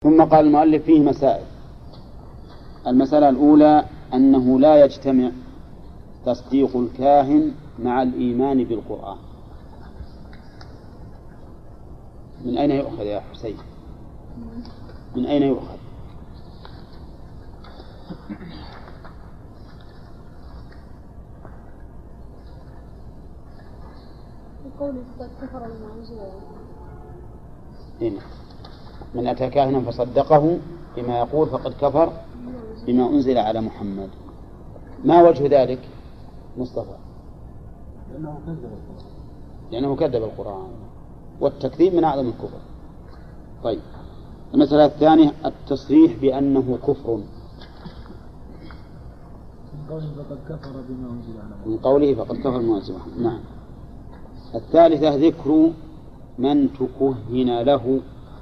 ثم قال المؤلف فيه مسائل. المسألة الأولى أنه لا يجتمع تصديق الكاهن مع الإيمان بالقرآن. من أين يؤخذ يا حسين؟ من أين يؤخذ؟ هنا من أتى كاهنا فصدقه بما يقول فقد كفر بما أنزل على محمد. ما وجه ذلك مصطفى؟ لأنه كذب القرآن، والتكذيب من أعظم الكفر. طيب، المسألة الثانية التصريح بأنه كفر من قوله فقد كفر بما أنزل على محمد. نعم. الثالثة ذكر من تكهن له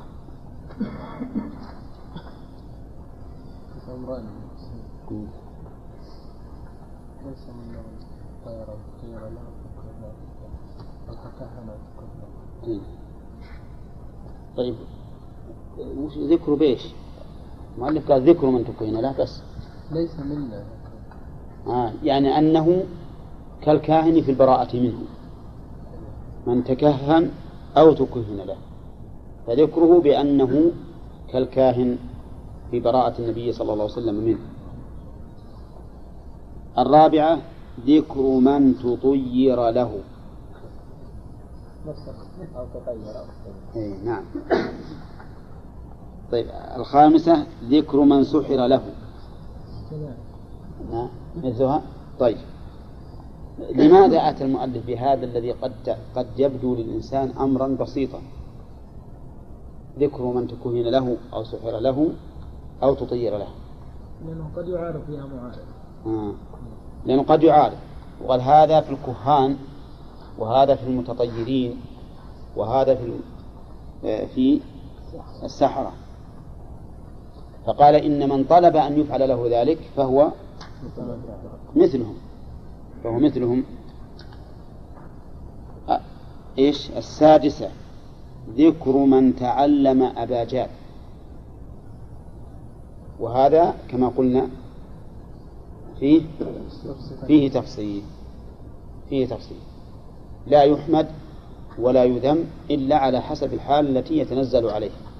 طيب، وش ذكر بيش؟ المؤلف قال ذكر من تكهن له بس ليس منا. يعني أنه كالكاهن في البراءة منه، من تكهن أو تكهن له، فذكره بأنه كالكاهن في براءة النبي صلى الله عليه وسلم منه. الرابعة ذكر من تطير له. نعم. طيب، الخامسة ذكر من سحر له. مثلها. طيب، لماذا أتى المؤلف بهذا الذي قد يبدو للإنسان أمرا بسيطا؟ ذكر من تكهن له أو سحر له أو تطير له، لأنه قد يعارف فيها معارف. لأنه قد يعارف، وقال هذا في الكهان، وهذا في المتطيرين، وهذا في السحرة. فقال إن من طلب أن يفعل له ذلك فهو مثلهم. إيش السادسة ذكر من تعلم أباجات، وهذا كما قلنا فيه تفصيل لا يحمد ولا يذم إلا على حسب الحال التي يتنزل عليها.